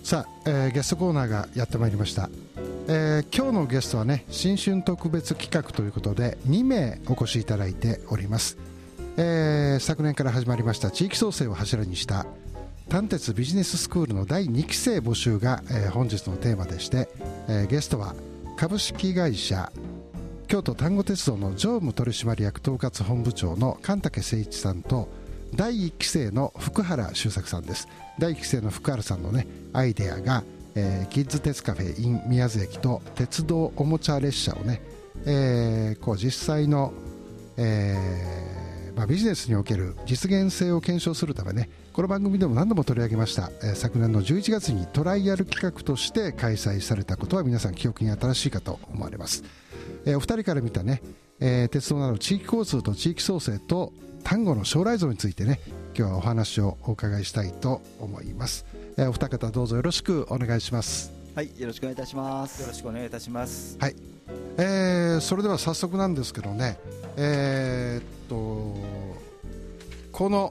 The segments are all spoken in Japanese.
さあ、ゲストコーナーがやってまいりました。今日のゲストはね、新春特別企画ということで2名お越しいただいております。昨年から始まりました地域創生を柱にした丹鉄ビジネススクールの第2期生募集が、本日のテーマでして、ゲストは株式会社京都丹後鉄道の常務取締役統括本部長の神武誠一さんと、第1期生の福原周作さんです。第1期生の福原さんのねアイデアが、キッズ鉄カフェ in 宮津駅と鉄道おもちゃ列車をね、こう実際の、ビジネスにおける実現性を検証するためね、この番組でも何度も取り上げました、昨年の11月にトライアル企画として開催されたことは皆さん記憶に新しいかと思われます。お二人から見たね、鉄道など地域交通と地域創生と丹後の将来像についてね、今日はお話をお伺いしたいと思います。お二方どうぞよろしくお願いします。 はい、よろしくお願いいたします。 よろしくお願いいたします。 はい、それでは早速なんですけどね、この、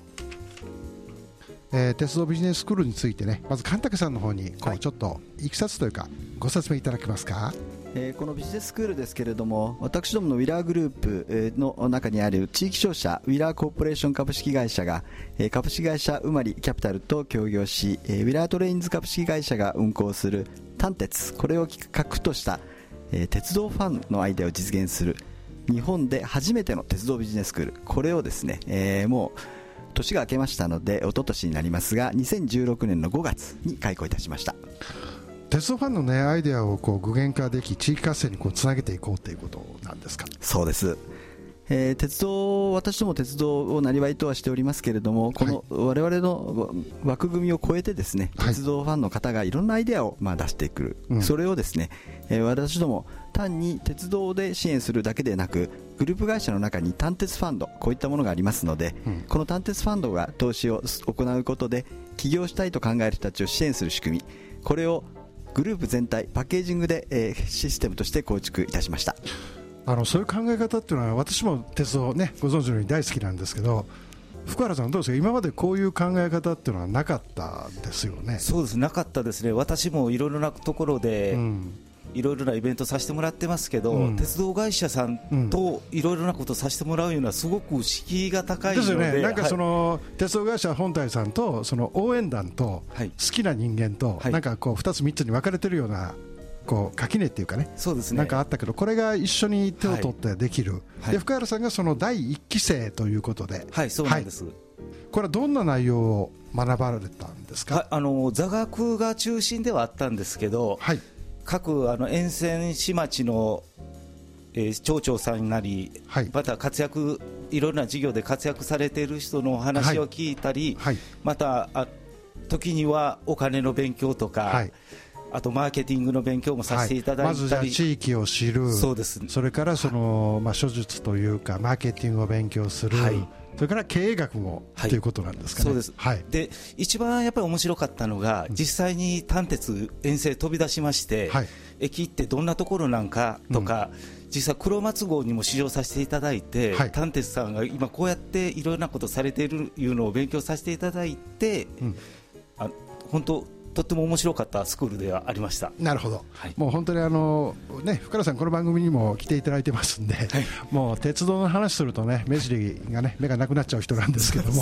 鉄道ビジネススクールについてね、まず神武さんの方にこうちょっといきさつというかご説明いただけますか。 このビジネススクールですけれども、私どものウィラーグループの中にある地域商社ウィラーコーポレーション株式会社が株式会社うまりキャピタルと協業し、ウィラートレインズ株式会社が運行する丹鉄、これを企画とした鉄道ファンのアイデアを実現する日本で初めての鉄道ビジネススクール、これをですね、もう年が明けましたので一昨年になりますが、2016年の5月に開校いたしました。 鉄道ファンの、ね、アイデアをこう具現化でき、地域活性にこうつなげていこうということなんですか。 そうです。鉄道、私ども鉄道をなりわいとはしておりますけれども、この我々の枠組みを超えてですね、鉄道ファンの方がいろんなアイデアを出してくる、それをですね、私ども単に鉄道で支援するだけでなく、グループ会社の中に丹鉄ファンド、こういったものがありますので、この丹鉄ファンドが投資を行うことで起業したいと考える人たちを支援する仕組み、これをグループ全体パッケージングで、システムとして構築いたしました。 そういう考え方っていうのは私も鉄道ねご存知のように大好きなんですけど、福原さんどうですか。今までこういう考え方っていうのはなかったですよね。 そうです、なかったですね。私もいろいろなところで、いろいろなイベントさせてもらってますけど、鉄道会社さんといろいろなことさせてもらうようなすごく敷居が高いので、 ですよね。なんかその、鉄道会社本体さんとその応援団と好きな人間と、なんかこう2つ3つに分かれてるようなこう垣根っていうかね、 そうですね、 なんかあったけど、これが一緒に手を取ってできる、で福原さんがその第1期生ということで、 はい、そうなんです。 これはどんな内容を学ばれたんですか。 座学が中心ではあったんですけど、各沿線市町の、町長さんなり、また活躍、いろんな事業で活躍されている人のお話を聞いたり、また時にはお金の勉強とか、あとマーケティングの勉強もさせていただいたり、 まずじゃあ地域を知る、 そうです、 それからその、諸術というかマーケティングを勉強する、それから経営学も、ということなんですかね。 そうです、で一番やっぱり面白かったのが、実際に丹鉄沿線飛び出しまして、駅ってどんなところなんかとか、実際黒松号にも試乗させていただいて、丹鉄さんが今こうやっていろいろなことされているいうのを勉強させていただいて、本当とっても面白かったスクールではありました。 なるほど、もう本当に福原さんこの番組にも来ていただいてますんで、もう鉄道の話するとね目尻がね目がなくなっちゃう人なんですけども、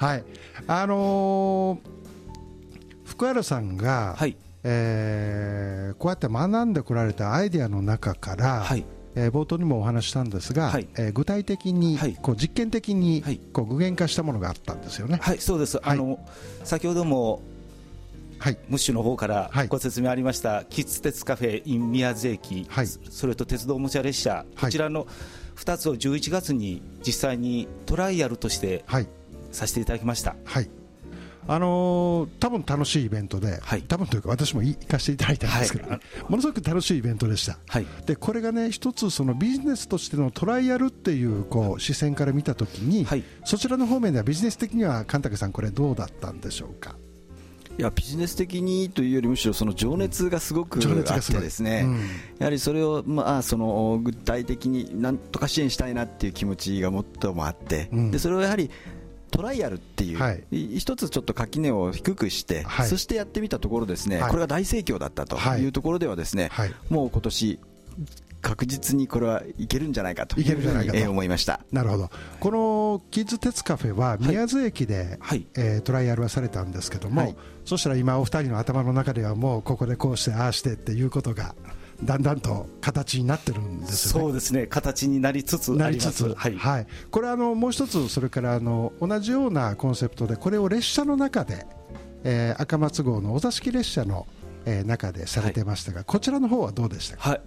福原さんが、こうやって学んでこられたアイデアの中から、冒頭にもお話したんですが、具体的に、こう実験的に、こう具現化したものがあったんですよね。 そうです、先ほどもムッシュの方からご説明ありました、キッズ鉄カフェ in 宮津駅、それと鉄道おもちゃ列車、こちらの2つを11月に実際にトライアルとしてさせていただきました。 多分楽しいイベントで、多分というか私も行かせていただいたんですけど、ものすごく楽しいイベントでした。でこれがね一つそのビジネスとしてのトライアルっていうこう視線から見たときに、そちらの方面ではビジネス的には神武さんこれどうだったんでしょうか。 いやビジネス的にというよりむしろその情熱がすごくあってですね、やはりそれを、その具体的になんとか支援したいなっていう気持ちが最もあって、でそれをやはりトライアルっていう、一つちょっと垣根を低くして、そしてやってみたところですね、これが大盛況だったというところではですね、もう今年確実にこれはいけるんじゃないかというふうに思いました。 なるほど。このキッズ鉄カフェは宮津駅で、トライアルはされたんですけども、そしたら今お二人の頭の中ではもうここでこうしてああしてっていうことがだんだんと形になってるんですよね。 そうですね、形になりつつあります。 これもう一つ、それから同じようなコンセプトでこれを列車の中で、赤松号のお座敷列車の中でされてましたが、こちらの方はどうでしたか。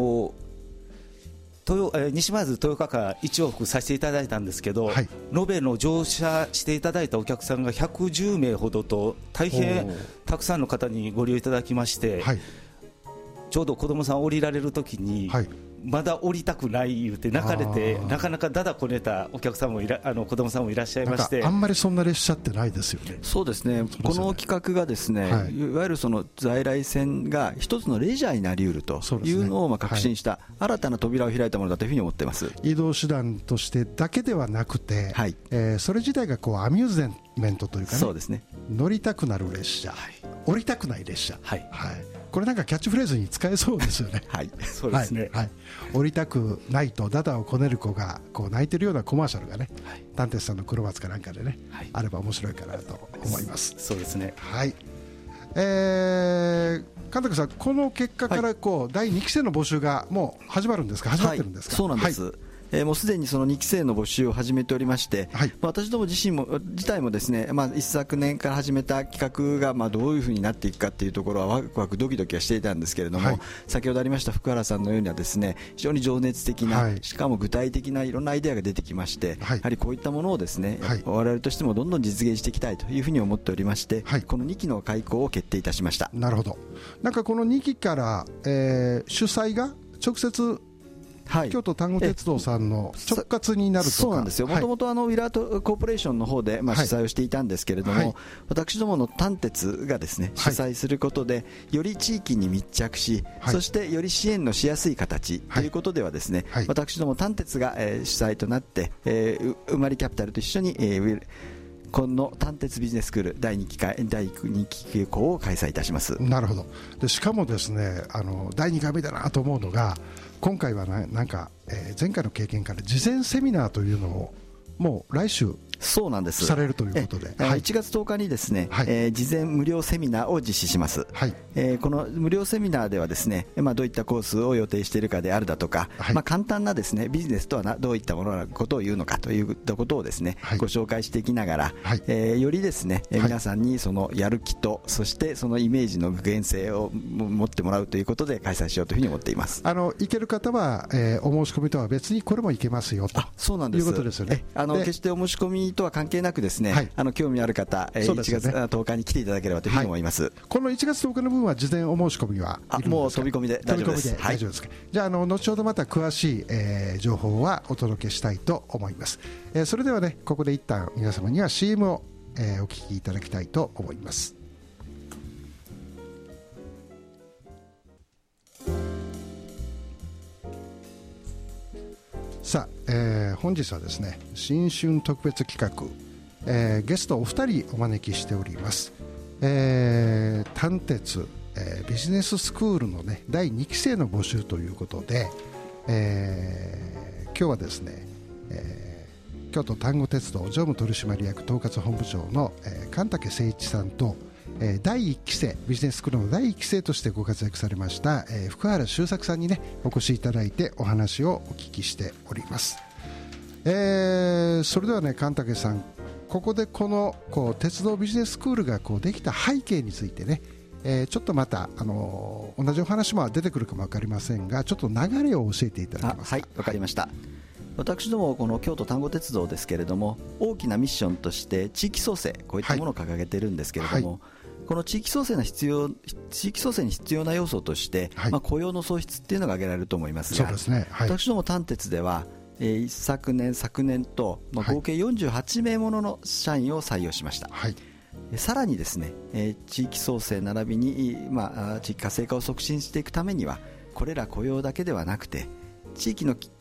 西前津豊川間1往復させていただいたんですけど、延べの乗車していただいたお客さんが110名ほどと大変たくさんの方にご利用いただきまして、ちょうど子どもさん降りられるときに、まだ降りたくない言うて泣かれて、なかなかだだこねたお客さんも子どもさんもいらっしゃいまして、 あんまりそんな列車ってないですよね。 そうですね、この企画がですね、いわゆるその在来線が一つのレジャーになりうるというのを確信した新たな扉を開いたものだというふうに思っています。 移動手段としてだけではなくて、それ自体がこうアミューズメントというかね、 そうですね、 乗りたくなる列車、降りたくない列車、これなんかキャッチフレーズに使えそうですよね。 そうですね、 降りたくないとダダをこねる子がこう泣いてるようなコマーシャルがね、探偵さんの黒松かなんかでね、あれば面白いかなと思います。 そうですね。 監督さん、この結果から第2期生の募集がもう始まるんですか、始まってるんですか。 そうなんです、もうすでにその2期生の募集を始めておりまして、私ども自体もですね、一昨年から始めた企画がどういうふうになっていくかというところはワクワクドキドキはしていたんですけれども、先ほどありました福原さんのようにはですね、非常に情熱的な、しかも具体的ないろんなアイデアが出てきまして、やはりこういったものをですね、我々としてもどんどん実現していきたいというふうに思っておりまして、この2期の開講を決定いたしました。 なるほど。なんかこの2期から、主催が直接京都丹後鉄道さんの直轄になるとか。 そうなんですよ。もともとウィラートコーポレーションの方で主催をしていたんですけれども、私どもの丹鉄がですね主催することで、より地域に密着し、そしてより支援のしやすい形ということではですね、私ども丹鉄が主催となって、うまりキャピタルと一緒にこの丹鉄ビジネススクール第2期講を開催いたします。 なるほど。でしかもですね、第2回目だなと思うのが、今回はなんか、前回の経験から事前セミナーというのをもう来週そうなんですされるということで、 1月10日にですね、事前無料セミナーを実施します。この無料セミナーではですね、どういったコースを予定しているかであるだとか、簡単なですねビジネスとはどういったもののことを言うのかということをですね、ご紹介していきながら、よりですね、皆さんにそのやる気と、そしてそのイメージの具現性を持ってもらうということで開催しようというふうに思っています。 行ける方は、お申し込みとは別にこれも行けますよということですよね。 決してお申し込みとは関係なくですね、興味ある方、1月10日に来ていただければというふうに思います。 この1月10日の分は事前お申し込みはいるんですか。 もう飛び込みで大丈夫です。 大丈夫ですか。じゃあ、後ほどまた詳しい、情報はお届けしたいと思います。それではね、ここで一旦皆様には CM を、お聞きいただきたいと思います。さあ、本日はですね、新春特別企画、ゲストお二人お招きしております。丹鉄、ビジネススクールのね第2期生の募集ということで、今日はですね、京都丹後鉄道常務取締役統括本部長の、神武誠一さんと、第1期生ビジネススクールの第1期生としてご活躍されました、福原周作さんにねお越しいただいてお話をお聞きしております。それではね、神武さん、ここでこの鉄道ビジネススクールができた背景についてね、ちょっとまた同じお話も出てくるかも分かりませんが、ちょっと流れを教えていただけますか。 はい、分かりました。私どもこの京都丹後鉄道ですけれども、大きなミッションとして地域創生、こういったものを掲げているんですけれども、この地域創生に必要な要素として、雇用の創出っていうのが挙げられると思いますが、私ども丹鉄では、昨年と、合計48名ものの社員を採用しました。さらにですね、地域創生並びに、地域活性化を促進していくためには、これら雇用だけではなくて、地域の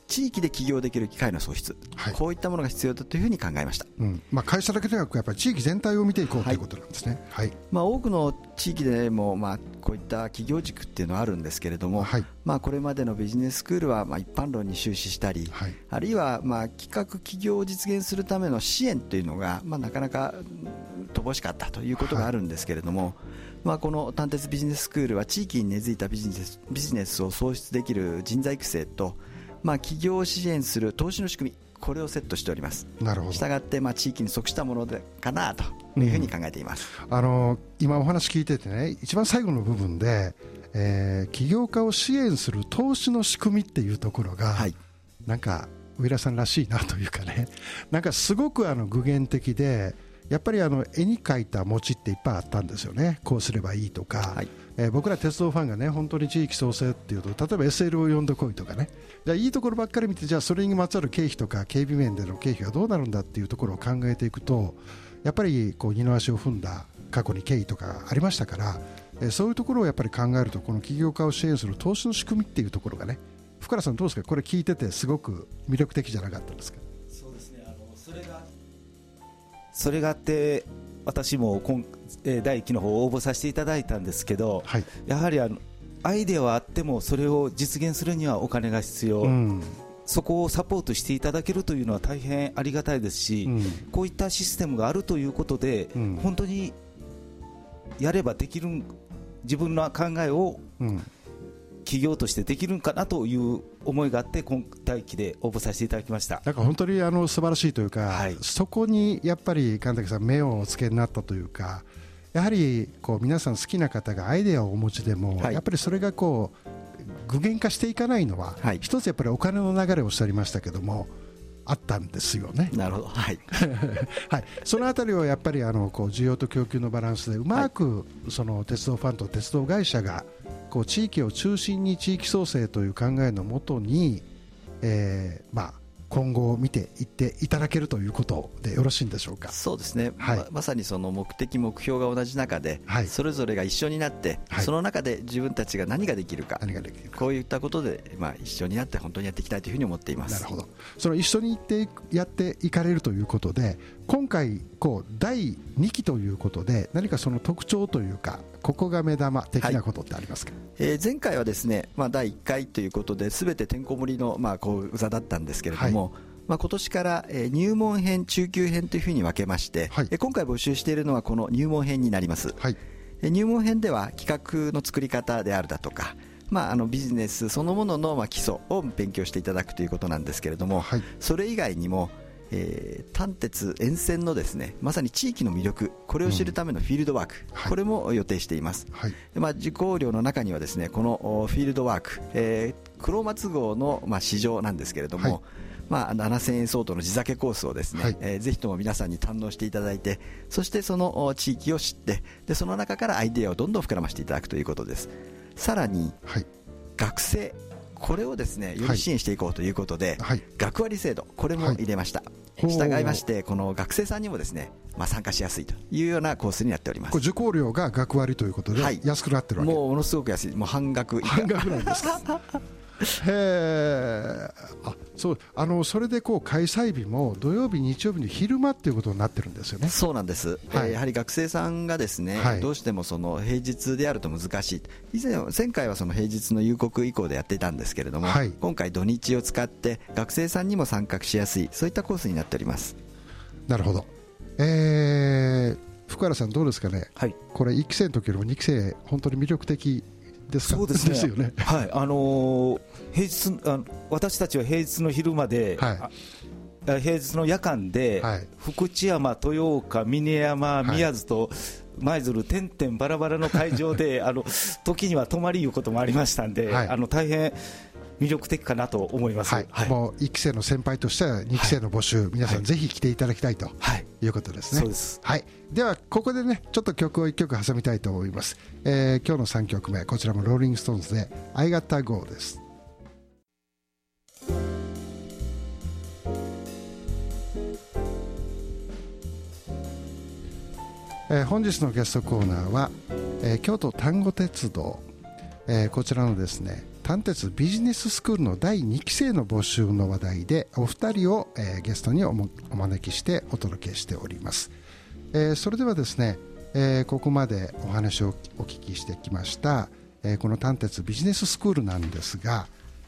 地域で起業できる機会の創出、 はい、 こういったものが必要だというふうに考えました。 会社だけではなくやっぱり地域全体を見ていこうということなんですね。はい、 多くの地域でも、こういった企業軸っていうのはあるんですけれども、はい、これまでのビジネススクールは一般論に終始したり、はい、あるいは企画起業を実現するための支援というのが、なかなか乏しかったということがあるんですけれども、この単鉄ビジネススクールは地域に根付いたビジネスを創出できる人材育成と、起業を支援する投資の仕組み、これをセットしております。 なるほど。 したがって、地域に即したものかなというふうに考えています。 今お話聞いててね、一番最後の部分で、起業家を支援する投資の仕組みっていうところが、はい、なんか上田さんらしいなというかね、なんかすごく具現的で、やっぱり絵に描いた餅っていっぱいあったんですよね。こうすればいいとか、はい、僕ら鉄道ファンがね、本当に地域創生っていうと、例えば SL を呼んでこいとかね、じゃあいいところばっかり見て、じゃあそれにまつわる経費とか警備面での経費はどうなるんだっていうところを考えていくと、やっぱりこう二の足を踏んだ過去に経緯とかありましたから、そういうところをやっぱり考えると、この起業家を支援する投資の仕組みっていうところがね、福原さんどうですか、これ聞いててすごく魅力的じゃなかったですか。 そうですね、それがあって私も第1期の方応募させていただいたんですけど、はい、やはりアイデアはあってもそれを実現するにはお金が必要、そこをサポートしていただけるというのは大変ありがたいですし、こういったシステムがあるということで、本当にやればできる、自分の考えを企業としてできるんかなという思いがあって、今第1期で応募させていただきました。 なんか本当に素晴らしいというか、はい、そこにやっぱり神崎さん目をおつけになったというか、やはりこう皆さん好きな方がアイデアをお持ちでも、はい、やっぱりそれがこう具現化していかないのは、はい、一つやっぱりお金の流れをおっしゃりましたけどもあったんですよね。 なるほど、はいはい、そのあたりはやっぱりこう需要と供給のバランスでうまく、その鉄道ファンと鉄道会社がこう地域を中心に地域創生という考えのもとに、今後を見ていっていただけるということでよろしいんでしょうか。 そうですね、はい、まさにその目的目標が同じ中で、はい、それぞれが一緒になって、はい、その中で自分たちが何ができるか、こういったことで、一緒になって本当にやっていきたいというふうに思っています。 なるほど。その一緒にやっていかれるということで、今回第2期ということで何かその特徴というか、ここが目玉的なことってありますか。 前回はですね、第1回ということで全ててんこ盛りの講座だったんですけれども、今年から入門編、中級編というふうに分けまして、今回募集しているのはこの入門編になります。入門編では企画の作り方であるだとか、ビジネスそのものの基礎を勉強していただくということなんですけれども、それ以外にも単鉄沿線のですね、まさに地域の魅力、これを知るためのフィールドワーク、これも予定しています。受講料の中にはですね、このフィールドワーク、黒松号の市場なんですけれども、7000円相当の地酒コースをですね、ぜひとも皆さんに堪能していただいて、そしてその地域を知って、でその中からアイデアをどんどん膨らましていただくということです。さらに、学生、これをですねより支援していこうということで、学割制度、これも入れました。従いまして、この学生さんにもですね、参加しやすいというようなコースになっております。 これ受講料が学割ということで安くなってるわけ。 ものすごく安い、もう半額以下。 半額なんですか。へー、そう、それで開催日も土曜日日曜日の昼間ということになってるんですよね。 そうなんです、やはり学生さんがですね、どうしてもその平日であると難しい。前回はその平日の夕刻以降でやっていたんですけれども、今回土日を使って学生さんにも参画しやすい、そういったコースになっております。 なるほど。福原さんどうですかね、これ1期生の時よりも2期生本当に魅力的ですか。 そうですね。 ですよね。 平日、私たちは平日の昼まで、平日の夜間で、福知山、豊岡、峰山、宮津と舞鶴、点々バラバラの会場で時には泊まりいうこともありましたんで、大変魅力的かなと思います。 もう1期生の先輩としては2期生の募集、皆さんぜひ来ていただきたいということですね。 そうです。 ではここでね、ちょっと曲を1曲挟みたいと思います。今日の3曲目、こちらもローリングストーンズで I Gotta Go です。本日のゲストコーナーは、京都丹後鉄道、こちらのですね単鉄ビジネススクールの第2期生の募集の話題でお二人を、ゲストにお招きしてお届けしております。それではですね、ここまでお話をお聞きしてきました、この単鉄ビジネススクールなんですが、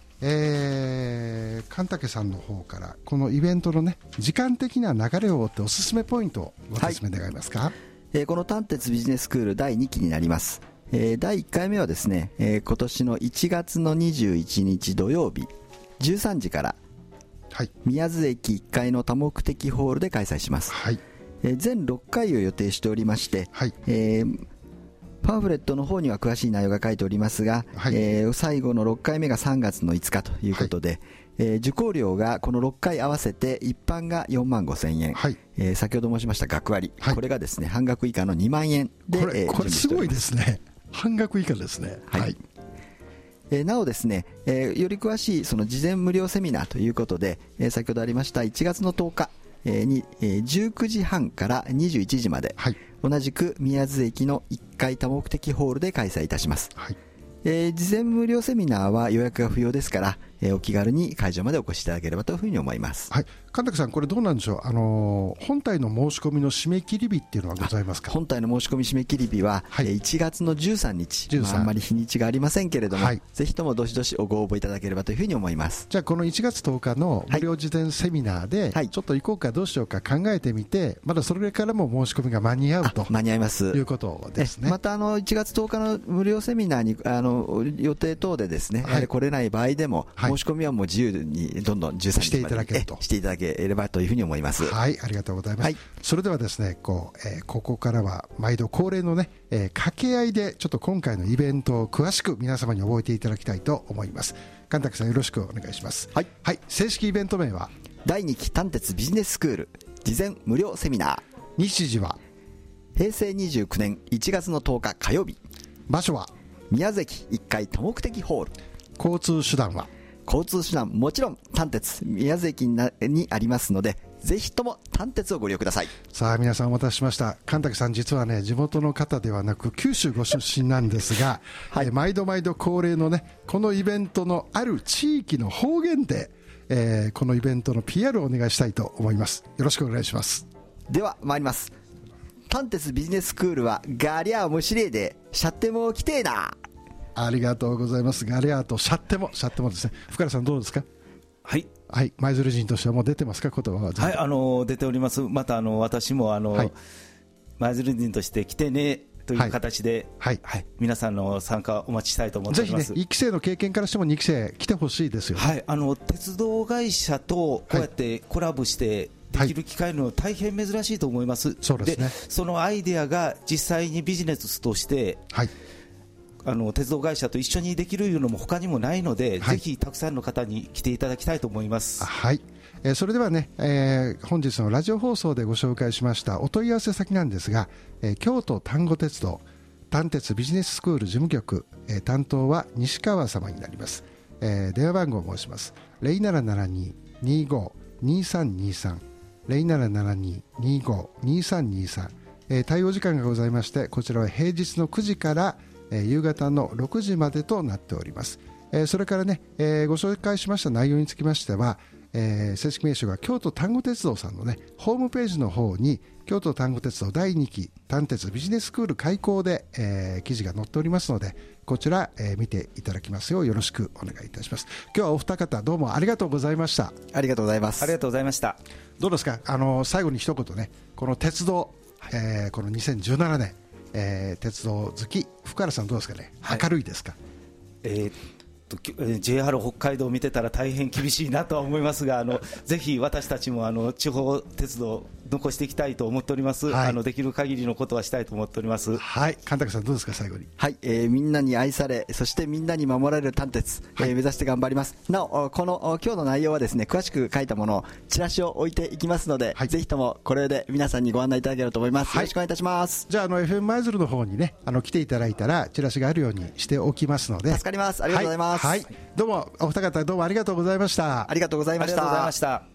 神武さんの方からこのイベントのね時間的な流れを追っておすすめポイントをご説明願えますか。 この単鉄ビジネススクール第2期になります。第1回目はですね、今年の1月の21日土曜日13時から、はい、宮津駅1階の多目的ホールで開催します。はい、全6回を予定しておりまして、はい、パンフレットの方には詳しい内容が書いておりますが、はい、最後の6回目が3月の5日ということで、はい、受講料がこの6回合わせて一般が4万5千円、はい、先ほど申しました学割、はい、これがですね半額以下の2万円で、 これすごいですね。半額以下ですね。はい、 はい、なおですね、より詳しいその事前無料セミナーということで、先ほどありました1月の10日に19時半から21時まで、はい、同じく宮津駅の1階多目的ホールで開催いたします。はい、事前無料セミナーは予約が不要ですから、お気軽に会場までお越しいただければというふうに思います。 はい、神武さん、これどうなんでしょう、本体の申し込みの締め切り日っていうのはございますか。 本体の申し込み締め切り日は、はい、1月の13日、あんまり日にちがありませんけれども、はい、ぜひともどしどしご応募いただければというふうに思います。 じゃあこの1月10日の無料事前セミナーで、はい、ちょっと行こうかどうしようか考えてみて、まだそれからも申し込みが間に合うと間に合いますいうことですね。 また1月10日の無料セミナーに予定等でですね、はい、来れない場合でも、申し込みはもう自由にどんどん13日までしていただければというふうに思います。 はい、ありがとうございます。はい、それではですね、ここからは毎度恒例のね、掛け合いでちょっと今回のイベントを詳しく皆様に覚えていただきたいと思います。神武さん、よろしくお願いします。はい、はい、正式イベント名は第2期単鉄ビジネススクール事前無料セミナー。 日時は平成29年1月の10日火曜日。 場所は宮津駅1階多目的ホール。 交通手段は交通手段もちろん単鉄宮津駅にありますので、ぜひとも単鉄をご利用ください。 さあ皆さんお待たせしました。神武さん、実はね地元の方ではなく九州ご出身なんですが、はい、毎度恒例のねこのイベントのある地域の方言で、このイベントの PR をお願いしたいと思います。よろしくお願いします。 では参ります。単鉄ビジネススクールはガリャーもしれいでシャッテも来てえな。 ありがとうございます。ガリャーとシャッテもですね。深田さんどうですか。 はい、 はい、舞鶴人としてはもう出てますか、言葉は。 はい、出ております。また私もはい、舞鶴人として来てねという形で、はいはい、皆さんの参加お待ちしたいと思っております。 ぜひね、1期生の経験からしても2期生来てほしいですよね。 はい、鉄道会社とこうやってコラボしてできる機会の大変珍しいと思います。はい、 そうですね。 でそのアイデアが実際にビジネスとして、はい、鉄道会社と一緒にできるのも他にもないので、はい、ぜひたくさんの方に来ていただきたいと思います。 はい、それではね、本日のラジオ放送でご紹介しましたお問い合わせ先なんですが、京都丹後鉄道単鉄ビジネススクール事務局、担当は西川様になります。電話番号を申します。 0772-25-2323 0772-25-2323、対応時間がございまして、こちらは平日の9時から夕方の6時までとなっております。それからね、ご紹介しました内容につきましては、正式名称が京都丹後鉄道さんのねホームページの方に京都丹後鉄道第2期単鉄ビジネススクール開講で、記事が載っておりますので、こちら、見ていただきますようよろしくお願いいたします。今日はお二方どうもありがとうございました。 ありがとうございます。 ありがとうございました。 どうですか、最後に一言ね、この鉄道、この2017年鉄道好き福原さんどうですかね、はい、明るいですか。 JR 北海道を見てたら大変厳しいなとは思いますが、ぜひ私たちも地方鉄道残していきたいと思っております。はい、できる限りのことはしたいと思っております。 はい、神武さんどうですか、最後に。 はい、みんなに愛され、そしてみんなに守られる単鉄、はい、目指して頑張ります。なおこの今日の内容はですね、詳しく書いたものをチラシを置いていきますので、はい、ぜひともこれで皆さんにご案内いただければと思います。はい、よろしくお願いいたします。 じゃあFM 舞鶴の方にね来ていただいたらチラシがあるようにしておきますので助かります。ありがとうございます。 はい、はい、どうもお二方どうもありがとうございました。 ありがとうございました。 ありがとうございました。